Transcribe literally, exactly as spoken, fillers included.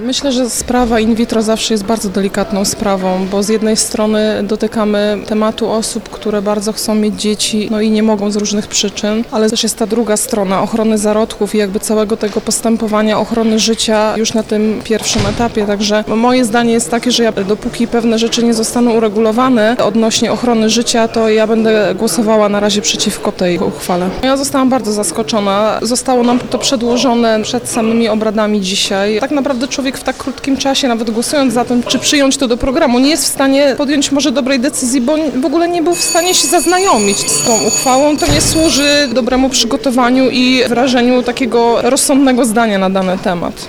Myślę, że sprawa in vitro zawsze jest bardzo delikatną sprawą, bo z jednej strony dotykamy tematu osób, które bardzo chcą mieć dzieci, no i nie mogą z różnych przyczyn, ale też jest ta druga strona ochrony zarodków i jakby całego tego postępowania ochrony życia już na tym pierwszym etapie. Także moje zdanie jest takie, że ja, dopóki pewne rzeczy nie zostaną uregulowane odnośnie ochrony życia, to ja będę głosowała na razie przeciwko tej uchwale. Ja zostałam bardzo zaskoczona. Zostało nam to przedłożone przed samymi obradami dzisiaj. Tak naprawdę człowiek w tak krótkim czasie, nawet głosując za tym, czy przyjąć to do programu, nie jest w stanie podjąć może dobrej decyzji, bo w ogóle nie był w stanie się zaznajomić z tą uchwałą. To nie służy dobremu przygotowaniu i wyrażeniu takiego rozsądnego zdania na dany temat.